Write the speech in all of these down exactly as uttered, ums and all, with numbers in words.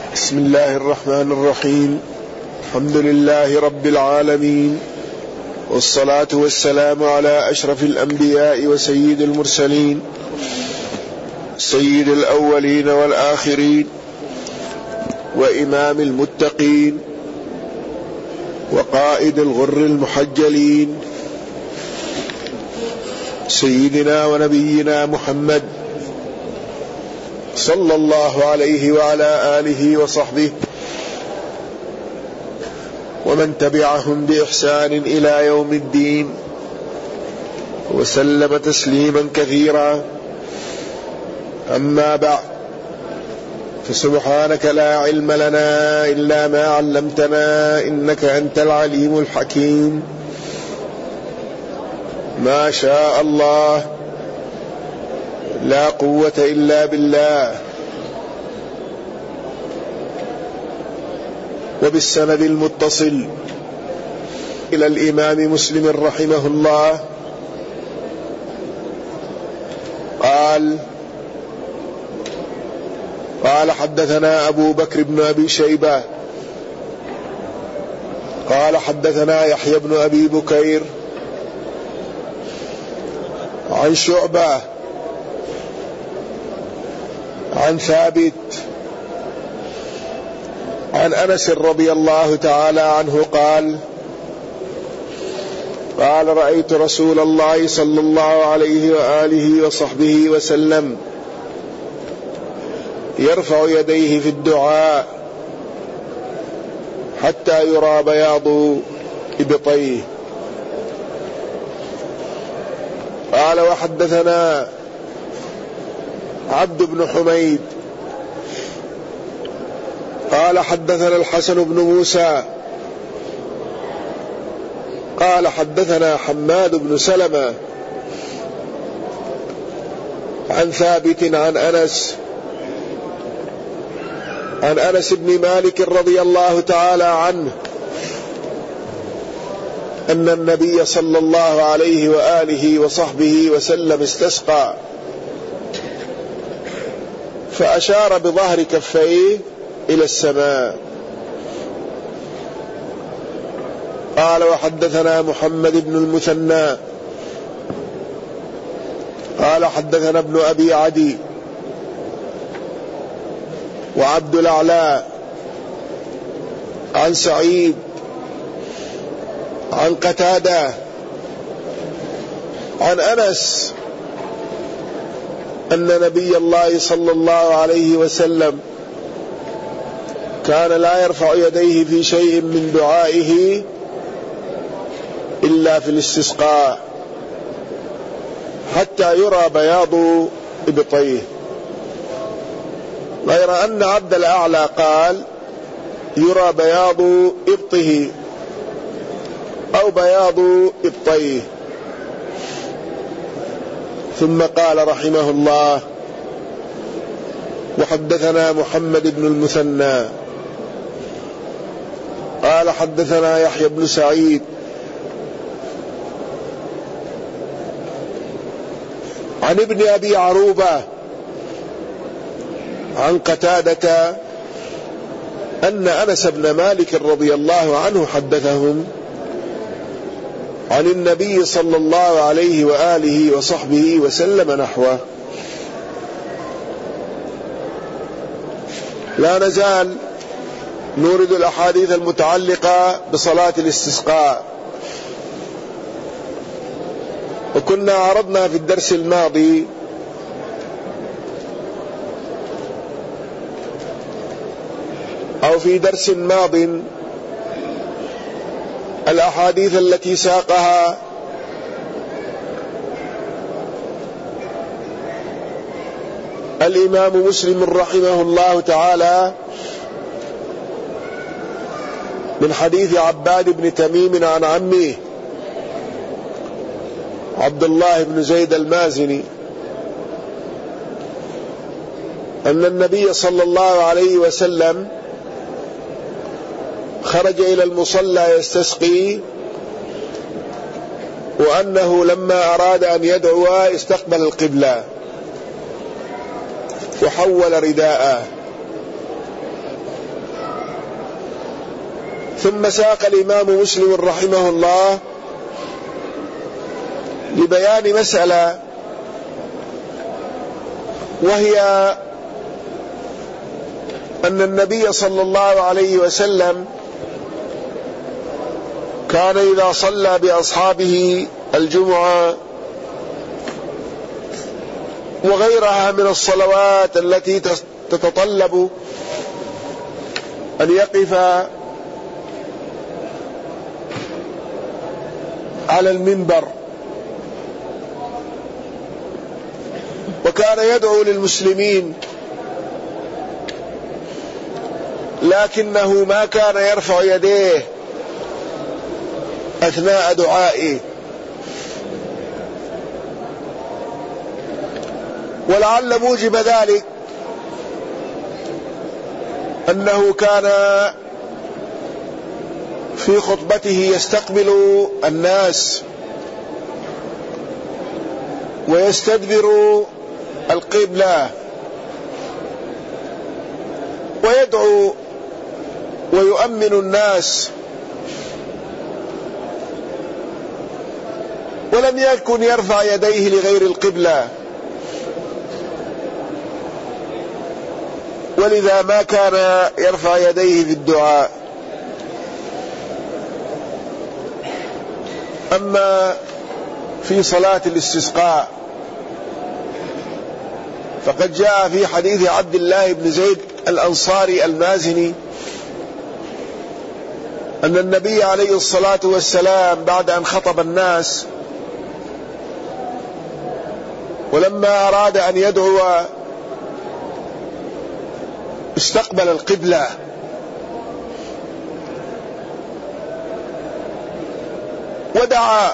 بسم الله الرحمن الرحيم. الحمد لله رب العالمين، والصلاة والسلام على أشرف الأنبياء وسيد المرسلين، سيد الأولين والآخرين، وإمام المتقين، وقائد الغر المحجلين، سيدنا ونبينا محمد صلى الله عليه وعلى آله وصحبه ومن تبعهم بإحسان إلى يوم الدين، وسلم تسليما كثيرا. أما بعد، فسبحانك لا علم لنا إلا ما علمتنا إنك أنت العليم الحكيم. ما شاء الله لا قوة إلا بالله. وبالسند المتصل إلى الإمام مسلم رحمه الله قال قال حدثنا أبو بكر بن أبي شيبة قال حدثنا يحيى بن أبي بكير عن شعبة عن ثابت عن أنس رضي الله تعالى عنه قال قال رأيت رسول الله صلى الله عليه وآله وصحبه وسلم يرفع يديه في الدعاء حتى يرى بياض إبطيه. قال وحدثنا عبد بن حميد قال حدثنا الحسن بن موسى قال حدثنا حماد بن سلمة عن ثابت عن أنس عن أنس بن مالك رضي الله تعالى عنه أن النبي صلى الله عليه وآله وصحبه وسلم استسقى فأشار بظهر كفيه إلى السماء. قال وحدثنا محمد بن المثنى قال حدثنا ابن أبي عدي وعبد الأعلى عن سعيد عن قتادة عن أنس أن نبي الله صلى الله عليه وسلم كان لا يرفع يديه في شيء من دعائه إلا في الاستسقاء حتى يرى بياض إبطيه، غير أن عبد الأعلى قال يرى بياض إبطه أو بياض إبطيه. ثم قال رحمه الله وحدثنا محمد بن المثنى قال حدثنا يحيى بن سعيد عن ابن أبي عروبة عن قتادة أن أنس بن مالك رضي الله عنه حدثهم عن النبي صلى الله عليه وآله وصحبه وسلم نحوه. لا نزال نورد الأحاديث المتعلقة بصلاة الاستسقاء، وكنا عرضنا في الدرس الماضي أو في درس ماض الأحاديث التي ساقها الإمام مسلم رحمه الله تعالى من حديث عباد بن تميم عن عمه عبد الله بن زيد المازني أن النبي صلى الله عليه وسلم خرج إلى المصلى يستسقي، وأنه لما أراد أن يدعو استقبل القبلة وحول رداءه ثم ساق الإمام مسلم رحمه الله لبيان مسألة، وهي أن النبي صلى الله عليه وسلم كان إذا صلى بأصحابه الجمعة وغيرها من الصلوات التي تتطلب أن يقف على المنبر، وكان يدعو للمسلمين، لكنه ما كان يرفع يديه أثناء دعائه، ولعل موجب ذلك أنه كان في خطبته يستقبل الناس ويستدبر القبلة ويدعو ويؤمن الناس، ولم يكن يرفع يديه لغير القبلة، ولذا ما كان يرفع يديه في الدعاء. أما في صلاة الاستسقاء فقد جاء في حديث عبد الله بن زيد الأنصاري المازني أن النبي عليه الصلاة والسلام بعد أن خطب الناس ولما أراد أن يدعو استقبل القبلة، ودعا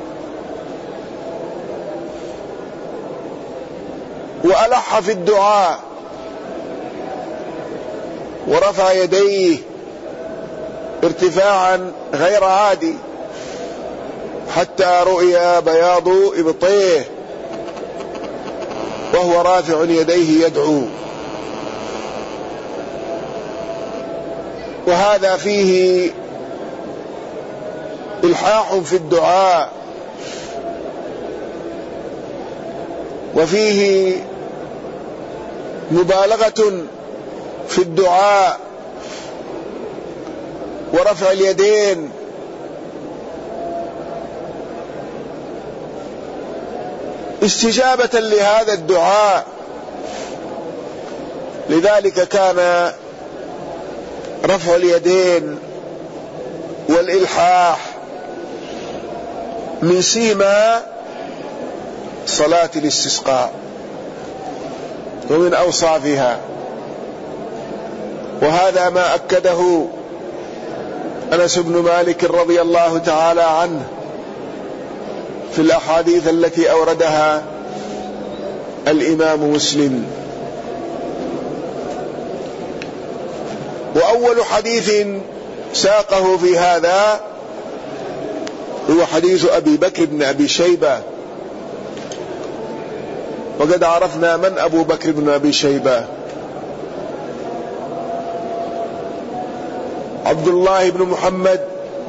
وألح في الدعاء ورفع يديه ارتفاعا غير عادي حتى رؤي بياض إبطيه وهو رافع يديه يدعو. وهذا فيه إلحاح في الدعاء، وفيه مبالغة في الدعاء ورفع اليدين، استجابة لهذا الدعاء. لذلك كان رفع اليدين والإلحاح من سيما صلاة الاستسقاء ومن أوصافها، وهذا ما أكده أنس بن مالك رضي الله تعالى عنه في الأحاديث التي أوردها الإمام مسلم. وأول حديث ساقه في هذا هو حديث أبي بكر بن أبي شيبة، وقد عرفنا من أبو بكر بن أبي شيبة. عبد الله بن محمد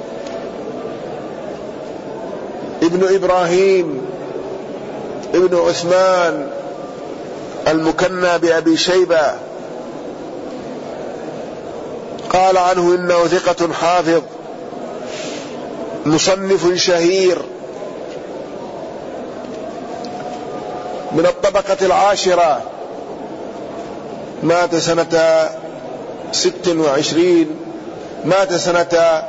ابن إبراهيم ابن عثمان المكنى بأبي شيبة، قال عنه إنه ثقة حافظ مصنف شهير من الطبقة العاشرة، مات سنة ست وعشرين مات سنة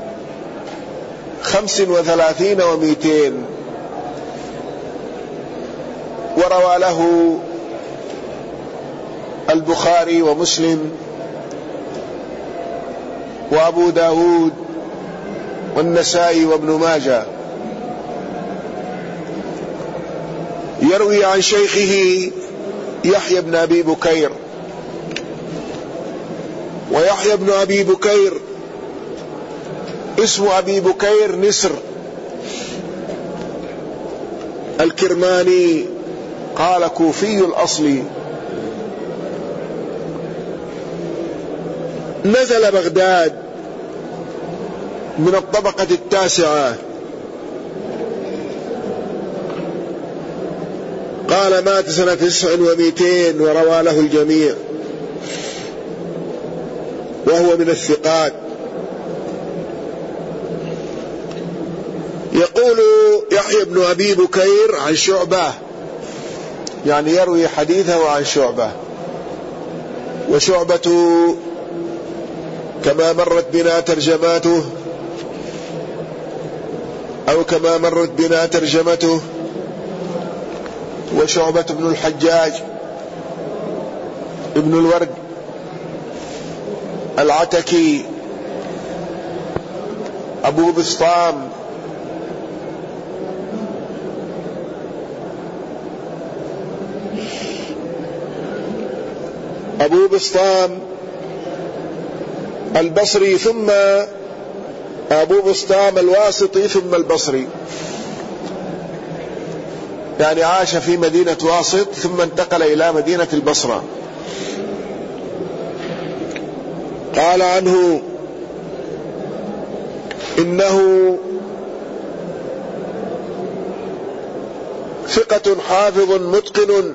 خمس وثلاثين ومئتين، وروى له البخاري ومسلم وأبو داود والنسائي وابن ماجه. يروي عن شيخه يحيى بن أبي بكير، ويحيى بن أبي بكير اسم أبي بكير نسر الكرماني، قال كوفي الأصل، نزل بغداد من الطبقة التاسعة. قال مات سنة تسع ومئتين وروى له الجميع، وهو من الثقات. يقول يحيى بن أبي بكير عن شعبة، يعني يروي حديثه عن شعبة، وشعبة كما مرت بنا ترجماته أو كما مرت بنا ترجمته وشعبة بن الحجاج ابن الورد العتكي أبو بسطام أبو بسطام البصري، ثم أبو بسطام الواسطي، ثم البصري، يعني عاش في مدينة واسط ثم انتقل إلى مدينة البصرة. قال عنه إنه ثقة حافظ متقن.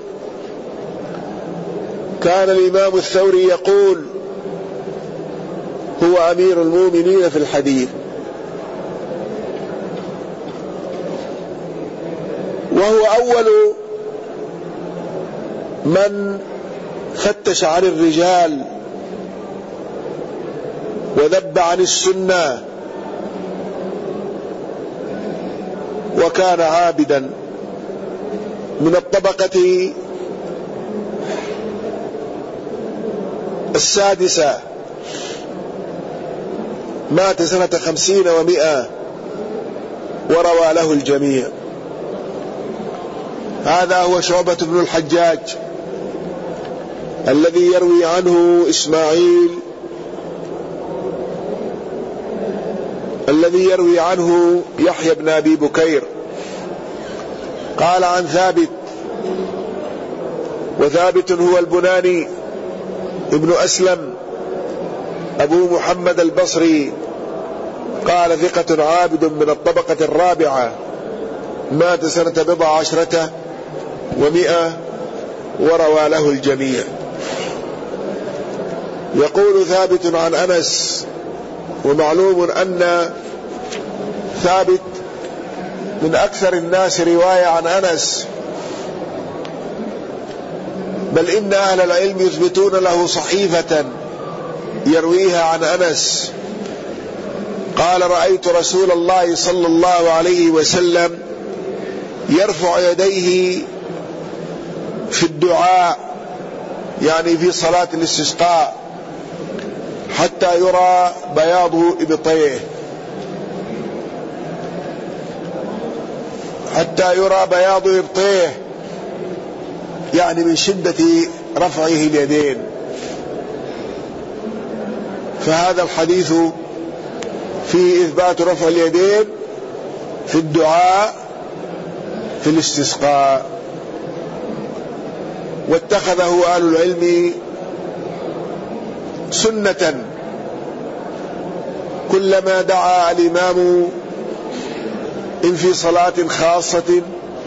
كان الإمام الثوري يقول هو أمير المؤمنين في الحديث، وهو أول من فتش عن الرجال وذب عن السنة، وكان عابدا من الطبقة السادسة. مات سنة خمسين ومئة وروى له الجميع. هذا هو شعبة بن الحجاج الذي يروي عنه إسماعيل الذي يروي عنه يحيى بن أبي بكير. قال عن ثابت، وثابت هو البناني ابن أسلم أبو محمد البصري، قال ثقة عابد من الطبقة الرابعة، مات سنة بضع عشرة ومئة وروى له الجميع. يقول ثابت عن أنس، ومعلوم أن ثابت من أكثر الناس رواية عن أنس، بل إن أهل العلم يثبتون له صحيفة يرويها عن أنس. قال رأيت رسول الله صلى الله عليه وسلم يرفع يديه في الدعاء، يعني في صلاة الاستسقاء، حتى يرى بياض إبطيه حتى يرى بياض إبطيه يعني من شدة رفعه اليدين. فهذا الحديث فيه إثبات رفع اليدين في الدعاء في الاستسقاء، واتخذه أهل العلم سنة كلما دعا الإمام إن في صلاة خاصة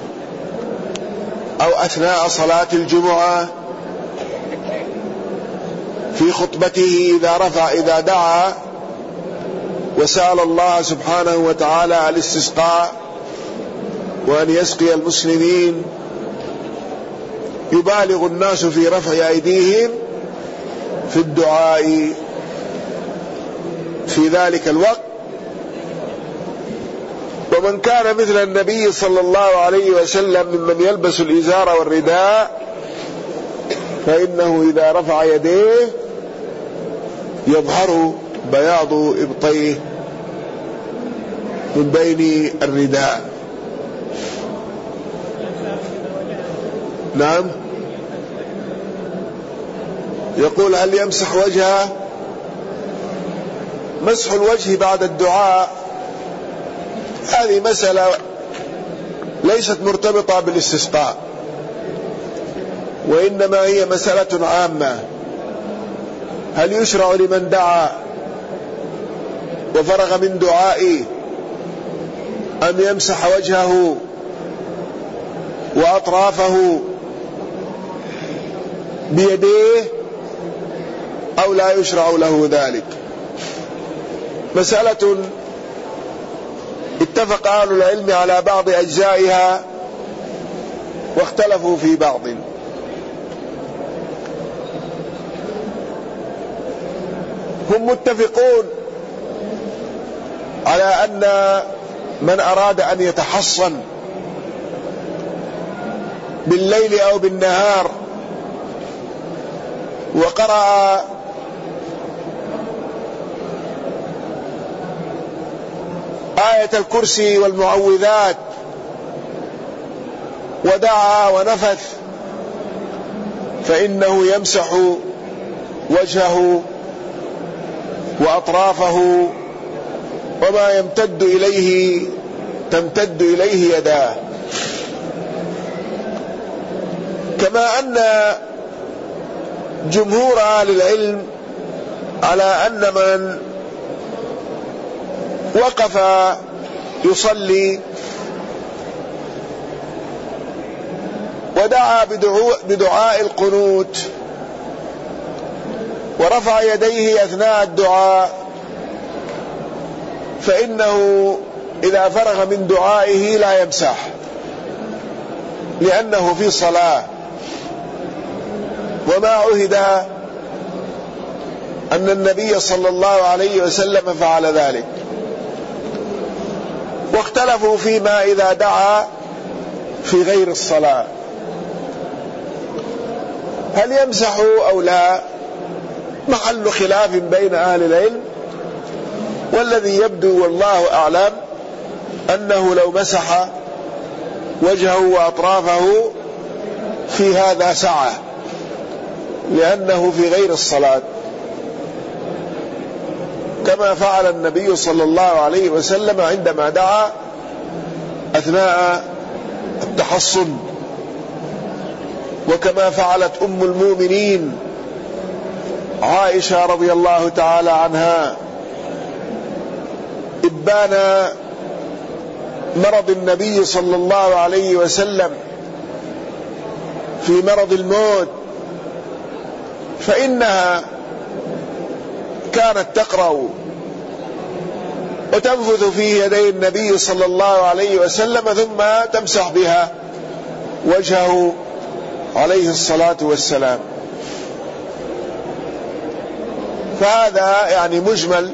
أو أثناء صلاة الجمعة في خطبته، إذا رفع إذا دعا وسأل الله سبحانه وتعالى الاستسقاء وأن يسقي المسلمين، يبالغ الناس في رفع أيديهم في الدعاء في ذلك الوقت. ومن كان مثل النبي صلى الله عليه وسلم ممن يلبس الإزار والرداء، فإنه إذا رفع يديه يظهر بياض إبطيه من بين الرداء. نعم. يقول هل يمسح وجهه؟ مسح الوجه بعد الدعاء هذه مسألة ليست مرتبطة بالاستسقاء، وإنما هي مسألة عامة. هل يشرع لمن دعا وفرغ من دعائه أن يمسح وجهه وأطرافه بيديه أو لا يشرع له ذلك. مسألة اتفق أهل العلم على بعض أجزائها واختلفوا في بعض. هم متفقون على أن من أراد أن يتحصن بالليل أو بالنهار وقرأ آية الكرسي والمعوذات ودعا ونفث فإنه يمسح وجهه وأطرافه وما يمتد إليه تمتد إليه يداه. كما أن جمهور أهل العلم على أن من وقف يصلي ودعا بدعاء القنوت ورفع يديه أثناء الدعاء فإنه إذا فرغ من دعائه لا يمسح لأنه في صلاة، وما عهد أن النبي صلى الله عليه وسلم فعل ذلك. واختلفوا فيما إذا دعا في غير الصلاة هل يمسح أو لا، محل خلاف بين أهل العلم، والذي يبدو والله أعلم أنه لو مسح وجهه وأطرافه في هذا سعة لأنه في غير الصلاة، كما فعل النبي صلى الله عليه وسلم عندما دعا أثناء التحصن، وكما فعلت أم المؤمنين عائشة رضي الله تعالى عنها إبان مرض النبي صلى الله عليه وسلم في مرض الموت، فإنها كانت تقرأ وتنفث في يدي النبي صلى الله عليه وسلم ثم تمسح بها وجهه عليه الصلاة والسلام. فهذا يعني مجمل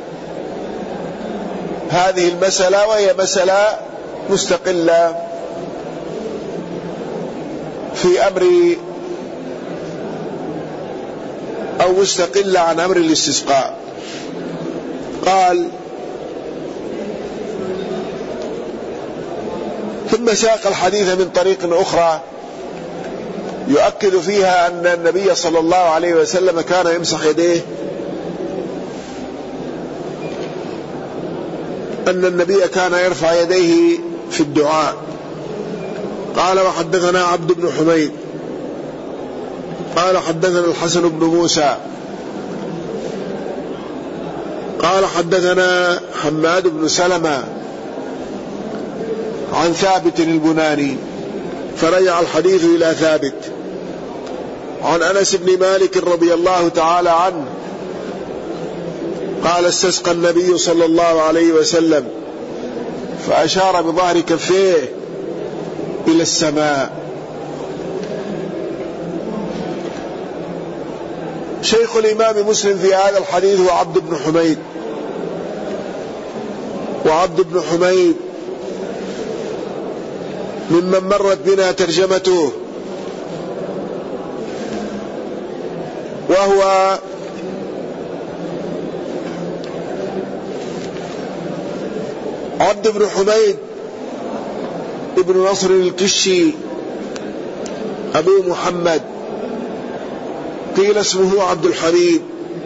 هذه المسألة، وهي مسألة مستقلة في أمر أو مستقلة عن أمر الاستسقاء. قال ثم ساق الحديث من طريق أخرى يؤكد فيها أن النبي صلى الله عليه وسلم كان يمسح يديه، أن النبي كان يرفع يديه في الدعاء. قال وحدثنا عبد بن حميد قال حدثنا الحسن بن موسى قال حدثنا حماد بن سلمة عن ثابت البناني، فرجع الحديث إلى ثابت عن أنس بن مالك رضي الله تعالى عنه قال استسقى النبي صلى الله عليه وسلم فأشار بظهر كفيه إلى السماء. شيخ الإمام مسلم في هذا الحديث هو عبد بن حميد، وعبد بن حميد ممن مرت بنا ترجمته، وهو عبد بن حميد ابن نصر الكشي أبو محمد، قيل اسمه عبد الحميد،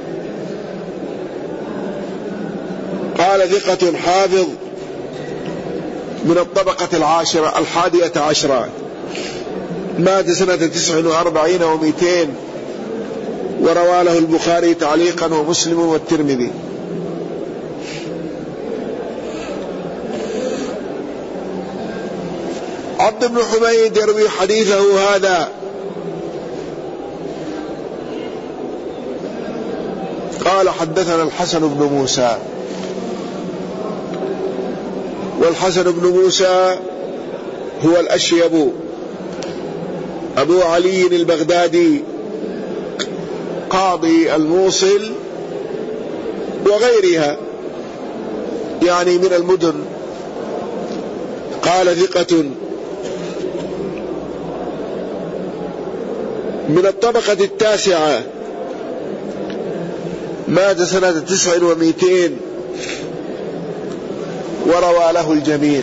قال ثقة حافظ من الطبقة العاشرة الحادية عشرة، مات سنة تسع وأربعين ومئتين، وروى له البخاري تعليقا ومسلم والترمذي. عبد بن حميد يروي حديثه هذا قال حدثنا الحسن بن موسى، والحسن بن موسى هو الأشيب أبو علي البغدادي قاضي الموصل وغيرها يعني من المدن، قال ثقة من الطبقة التاسعة، مات سنة تسع ومئتين، وروى له الجميع.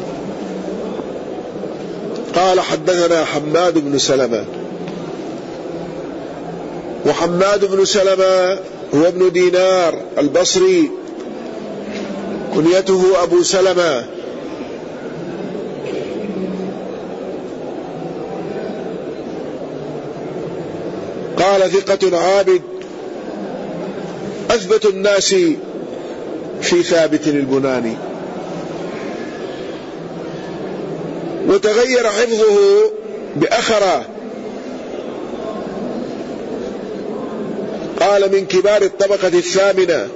قال حدثنا حماد بن سلمة، وحماد بن سلمة هو ابن دينار البصري كنيته أبو سلمة، قال ثقة عابد أثبت الناس في ثابت البناني، وتغير حفظه بأخرة، قال من كبار الطبقة الثامنة،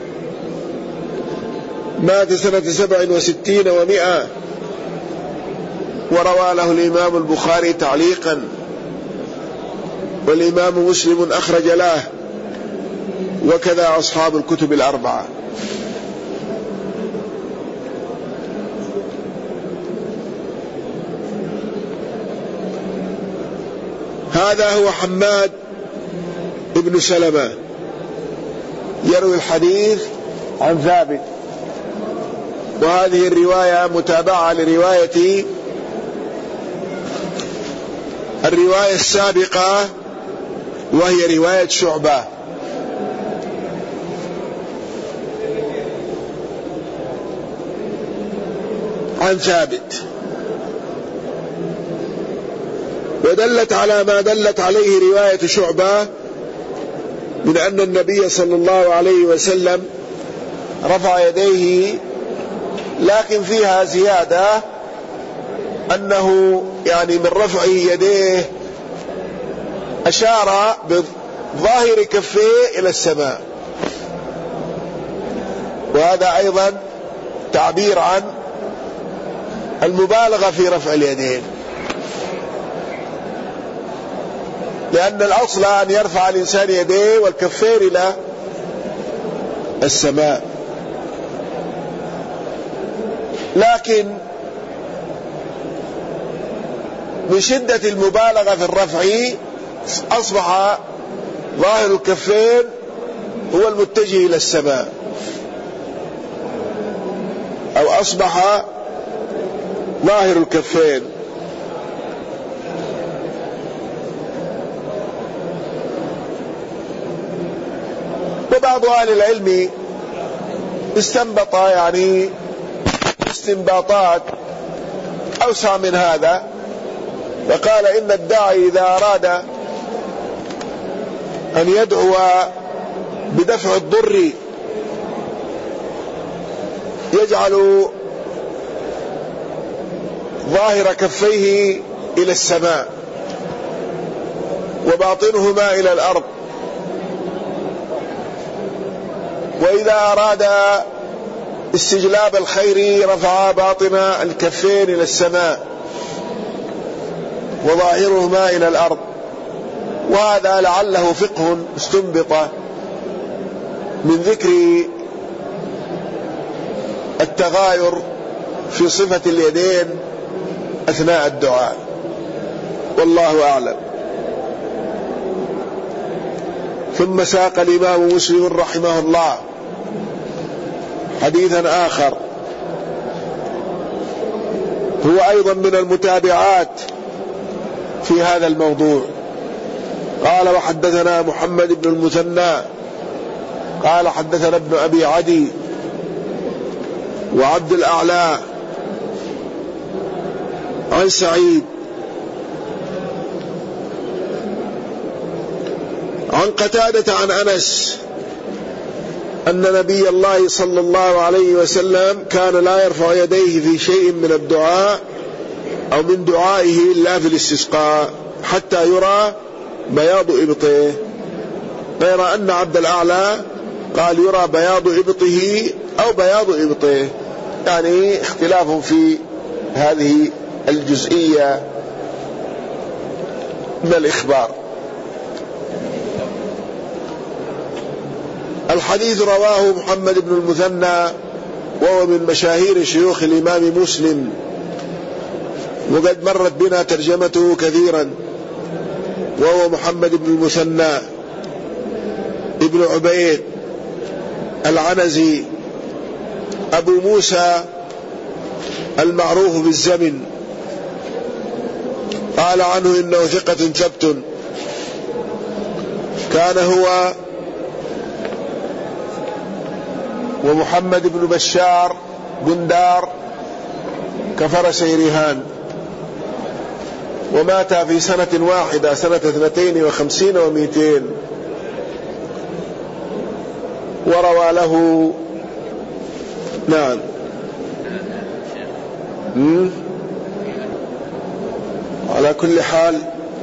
مات سنة سبع وستين ومئة، وروى له الإمام البخاري تعليقا، والإمام مسلم أخرج له، وكذا أصحاب الكتب الأربعة. هذا هو حماد ابن سلمة يروي الحديث عن ثابت، وهذه الرواية متابعة لرواية الرواية السابقة وهي رواية شعبة. عن ثابت، ودلت على ما دلت عليه رواية شعبة من أن النبي صلى الله عليه وسلم رفع يديه، لكن فيها زيادة أنه يعني من رفع يديه أشار بظاهر كفيه إلى السماء، وهذا أيضا تعبير عن المبالغة في رفع اليدين، لأن الأصل أن يرفع الإنسان يديه والكفين إلى السماء، لكن من شدة المبالغة في الرفع أصبح ظاهر الكفين هو المتجه إلى السماء، أو أصبح ظاهر الكفين. وبعض أهل العلم استنبط يعني استنباطات أوسع من هذا، فقال إن الداعي إذا أراد أن يدعو بدفع الضر يجعل ظاهر كفيه إلى السماء وباطنهما إلى الأرض، وإذا أراد استجلاب الخير رفع باطن الكفين إلى السماء وظاهرهما إلى الأرض. وهذا لعله فقه استنبط من ذكر التغاير في صفة اليدين أثناء الدعاء، والله أعلم. ثم ساق الإمام مسلم رحمه الله حديثا آخر هو أيضا من المتابعات في هذا الموضوع. قال وحدثنا محمد بن المثنى قال حدثنا ابن أبي عدي وعبد الأعلى عن سعيد عن قتادة عن أنس أن نبي الله صلى الله عليه وسلم كان لا يرفع يديه في شيء من الدعاء أو من دعائه إلا في الاستسقاء حتى يرى بياض إبطه، غير أن عبد الأعلى قال يرى بياض إبطه أو بياض إبطه، يعني اختلاف في هذه الجزئية من الإخبار. الحديث رواه محمد بن المثنى وهو من مشاهير شيوخ الإمام مسلم، وقد مرت بنا ترجمته كثيرا، وهو محمد بن المثنى ابن عبيد العنزي أبو موسى المعروف بالزمن، قال عنه إنه ثقة ثبت، كان هو ومحمد بن بشار بندار كفرسي رهان، ومات في سنة واحدة سنة اثنتين وخمسين ومئتين، وروى له نعم مم. على كل حال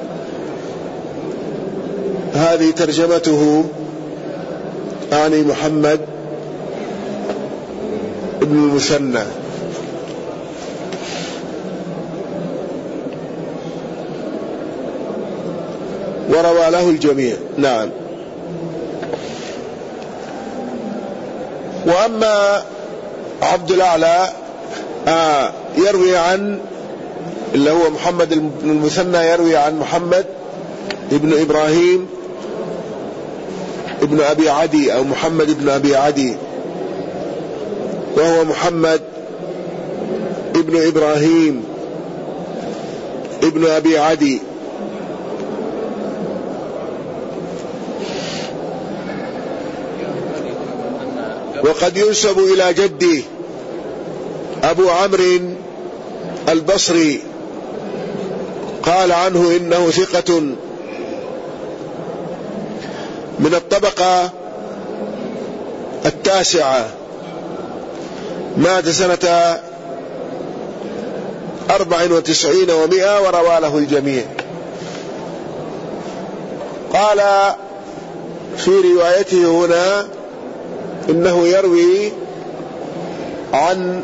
هذه ترجمته، يعني محمد ابن المثنى. وروى له الجميع. نعم. وأما عبد الأعلى آه يروي عن اللي هو محمد بن المثنى، يروي عن محمد ابن إبراهيم ابن أبي عدي أو محمد ابن أبي عدي، وهو محمد ابن إبراهيم ابن أبي عدي، وقد ينسب إلى جده أبو عمرو البصري، قال عنه إنه ثقة من الطبقة التاسعة، مات سنة أربع وتسعين ومئة، وروى له الجميع. قال في روايته هنا إنه يروي عن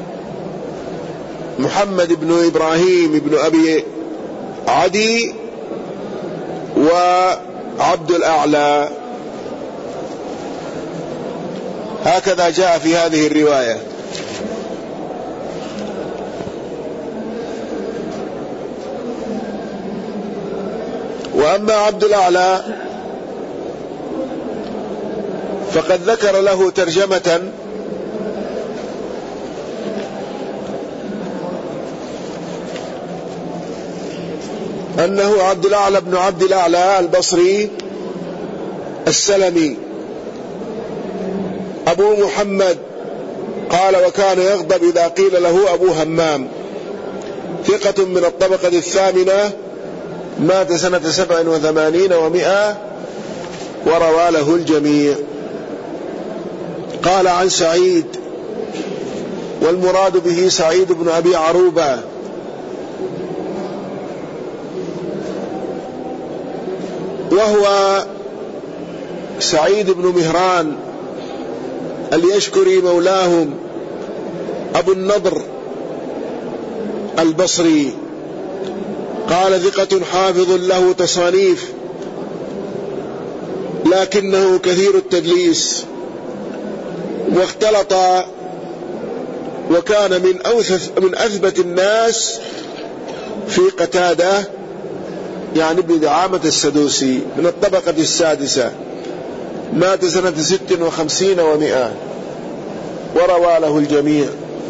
محمد بن إبراهيم بن أبي عدي وعبد الأعلى، هكذا جاء في هذه الرواية. وأما عبد الأعلى فقد ذكر له ترجمة أنه عبد الأعلى بن عبد الأعلى البصري السلمي أبو محمد، قال وكان يغضب إذا قيل له أبو همام، ثقة من الطبقة الثامنة، مات سنة سبع وثمانين ومئة، وروى له الجميع. قال عن سعيد، والمراد به سعيد بن أبي عروبة، وهو سعيد بن مهران اليشكري مولاهم أبو النضر البصري، قال ثقة حافظ له تصانيف، لكنه كثير التدليس، واختلط، وكان من أوثث من أثبت الناس في قتادة، يعني ابن دعامة السدوسي من الطبقة السادسة، مات سنة ست وخمسين ومئة، وروى له الجميع.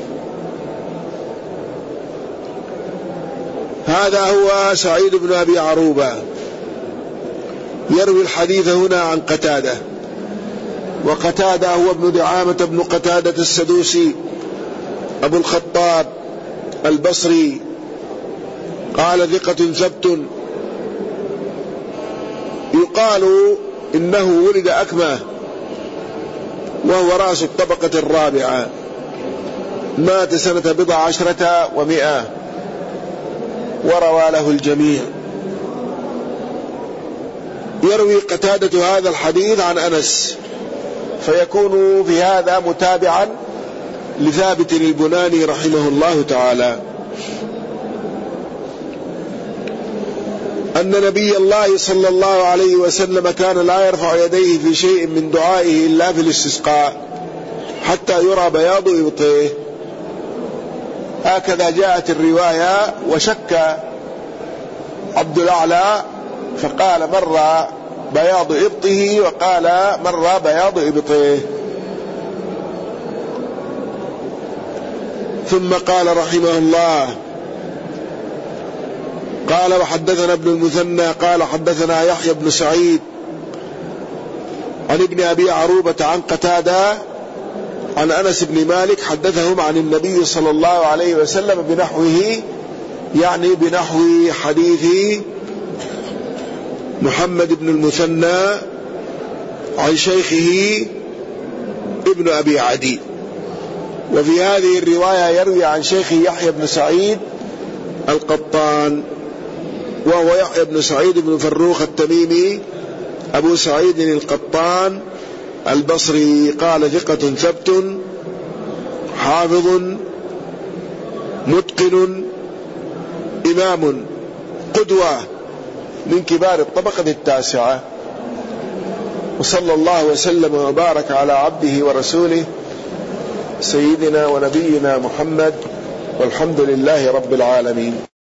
هذا هو سعيد بن أبي عروبة، يروي الحديث هنا عن قتادة، وقتادة هو ابن دعامة بن قتادة السدوسي أبو الخطاب البصري، قال ثقة ثبت، يقال إنه ولد أكمة وهو رأس الطبقة الرابعة، مات سنة بضع عشرة ومئة، وروى له الجميع. يروي قتادة هذا الحديث عن أنس، فيكون في هذا متابعا لثابت البناني رحمه الله تعالى، أن نبي الله صلى الله عليه وسلم كان لا يرفع يديه في شيء من دعائه إلا في الاستسقاء حتى يرى بياض إبطيه. هكذا جاءت الرواية. وشك عبد الأعلى فقال مر بياض إبطه، وقال مر بياض إبطيه. ثم قال رحمه الله: قال وحدثنا ابن المثنى قال حدثنا يحيى بن سعيد عن ابن أبي عروبة عن قتادة عن أنس بن مالك حدثهم عن النبي صلى الله عليه وسلم بنحوه، يعني بنحو حديث محمد بن المثنى عن شيخه ابن أبي عدي. وفي هذه الرواية يروي عن شيخه يحيى بن سعيد القطان، وهو يحيى بن سعيد بن فروخ التميمي أبو سعيد القطان البصري، قال ثقة ثبت حافظ متقن إمام قدوة من كبار الطبقة التاسعة. وصلى الله وسلم وبارك على عبده ورسوله سيدنا ونبينا محمد، والحمد لله رب العالمين.